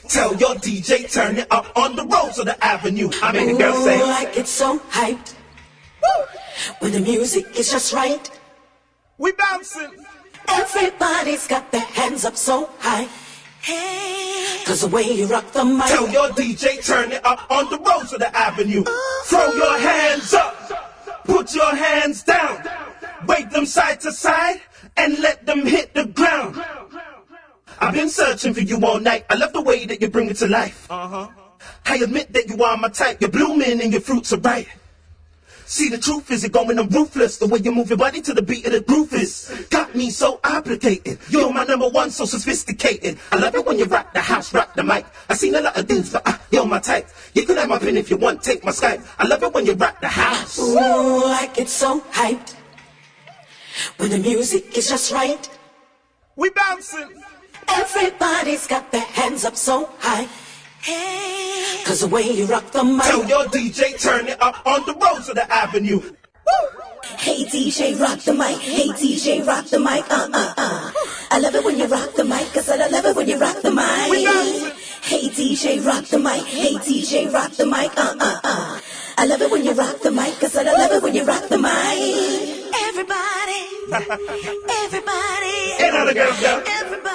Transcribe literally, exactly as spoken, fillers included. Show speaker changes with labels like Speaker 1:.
Speaker 1: Tell your D J, turn it up on the roads of the avenue. I mean, the girls say,
Speaker 2: like it's so hyped. Woo! When the music is just right.
Speaker 1: We bouncing.
Speaker 2: Everybody's got their hands up so high. Hey. Cause the way you rock the mic.
Speaker 1: Tell your D J, turn it up on the roads of the avenue. Throw your hands up. Put your hands down. Wave them side to side and let them hit the ground. I've been searching for you all night. I love the way that you bring it to life. Uh-huh. I admit that you are my type. You're blooming and your fruits are right. See, the truth is you're going on ruthless. The way you move your body to the beat of the groove is got me so obligated. You're my number one, so sophisticated. I love it when you rock the house, rock the mic. I seen a lot of dudes, but uh, you're my type. You can have my pin if you want, take my Skype. I love it when you rock the house.
Speaker 2: Ooh, like it's so hyped. When the music is just right.
Speaker 1: We bouncing.
Speaker 2: Everybody's got their hands up so high. Hey. Cause the way you rock the mic.
Speaker 1: Tell your D J, turn it up on the roads of the avenue. Woo!
Speaker 2: Hey D J, rock the mic. Hey D J, rock the mic. Uh uh uh. I love it when you rock the mic. I said I love it when you rock the mic. Hey D J, rock the mic. Hey D J, rock the mic. Uh uh uh. I love it when you rock the mic. I said I love it when you rock the mic. Everybody, everybody,
Speaker 1: and all the girls go.
Speaker 2: Everybody.